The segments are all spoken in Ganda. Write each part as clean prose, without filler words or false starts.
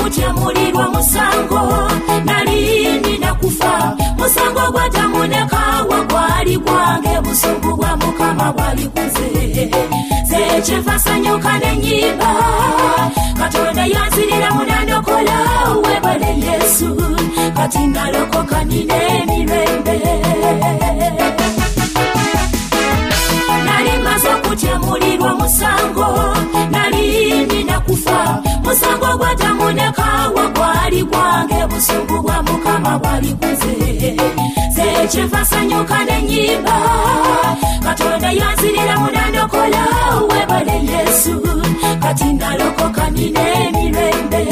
kutemulirwa musango nalindi nakufa musango gwatamunekawa gwali gwange busungu bwa mukama bwali kuze zechefasanyuka nenyimba katonda yanzirira munandokola webale Yesu kati nalokoka nine mirembe nalimaze kutemulirwa musango nalindi nakufa musango gwatamunekawa gwali gwange busungu bwa mukama bwali kuze zechefasanyuka nenyimba katonda yanzirira munandokola webale Yesu kati nalokoka nine mirembe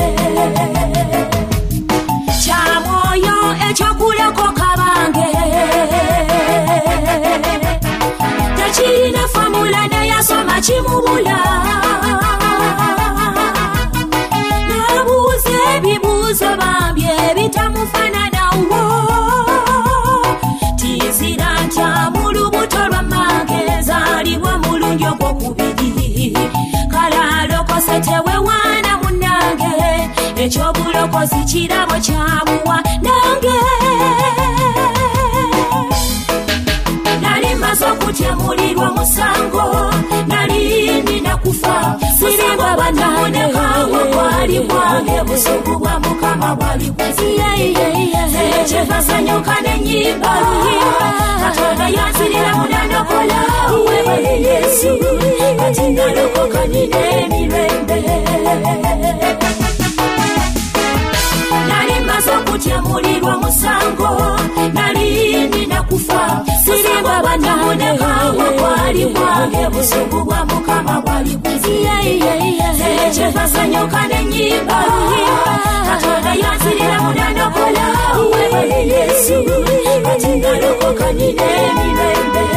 chamwoyo ekyokulokoka bange tekirina famula neyasoma kimubula nabuuza ebibuuzo bambye bitamufaananawo tizira ntya mu lubuto lwa mange zaalibwa mulundi ogwokubiri kale alokose tewewaana munnange ekyobulokozi kirabo kyabuwa nange nali maze okutemulirwa musango nalindi nakufa siribwa bananekawa gwali gwange busungu bwa mukama bwali kuziye zechefasanyuka nenyimba katonda yanzirira munandokola webale Yesu kati nalokoka nine mirembe nali maze okutemulirwa musango nalindi nakufa siribwa bananekawa gwali gwange busungu bwa mukama bwali kuziye zechefasanyuka nenyimba katonda yanzirira munandokola webale Yesu kati nalokoka nine mirembe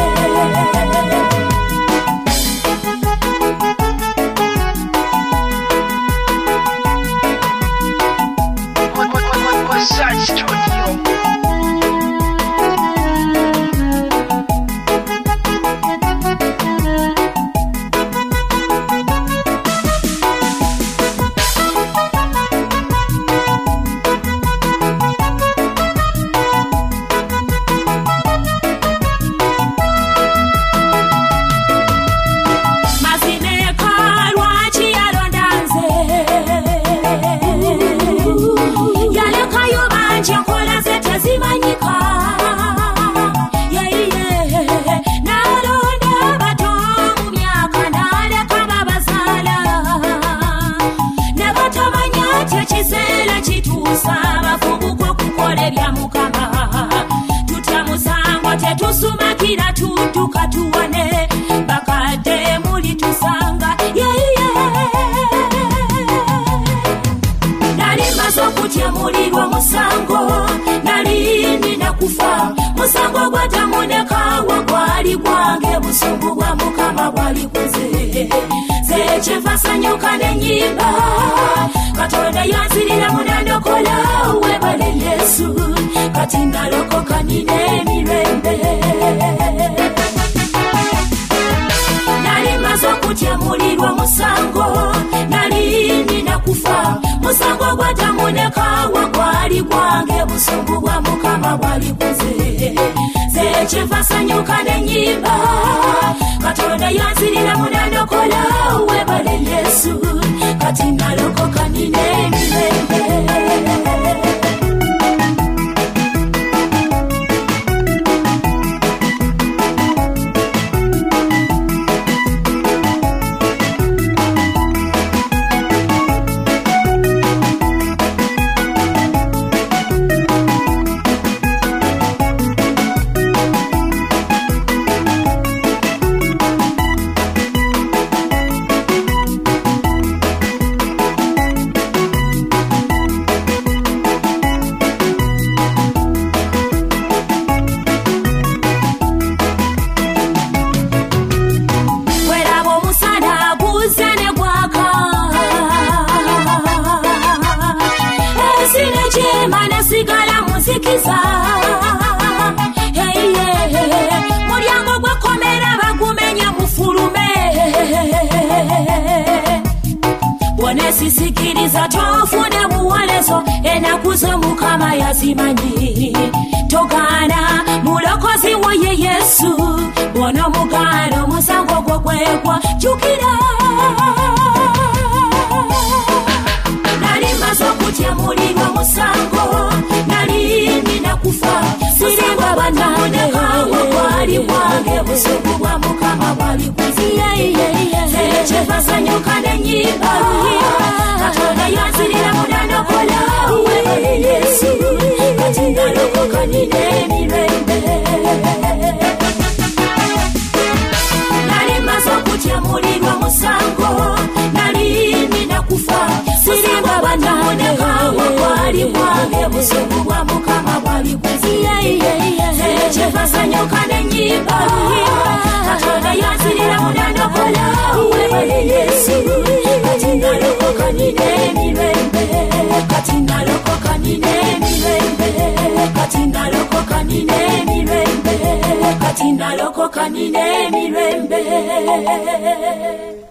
tetusumakira tutuka tuwane bakade muli tusanga nali maze okutemulirwa musango nalindi nakufa musango gwatamunekawa gwali gwange busungu bwa mukama bwali kuze zechefasanyuka nenyimba katonda yanzirira munandokola webale Yesu kati nalokoka nine mirembe nali maze okutemulirwa musango nalindi nakufa musango gwatamunekawa gwali gwange busungu bwa mukama bwali kuze zechefasanyuka nenyimba katonda yanzirira munandokola webale Yesu kati nalokoka nine mirembe muzikiza mulyango gwakomera bagumenya mufulume bone sisikiriza tofune buwa simanyi togana mulokozi wo ye Yesu bona mugano musango gwo gwekwa jukira nali maso kutya mulirwa musango nali nina kufa sirimba banane kawo kwali wange busuku bwa mukama bwali kuziya chefasanyuka nenyimba katonda yazirira munanokola uwe Yesu katinda lokoka nine mirembe nali maso kutya mulirwa musango nali nina kufa sirimba banane kawo kwali wange busuku bwa mukama bwali kuziya chefasanyuka nenyimba katonda yazirira munanokola uwe Yesu katinda lokoka nine mirembe katinda lokoka nine mirembe katinda lokoka nine mirembe katinda lokoka nine mirembe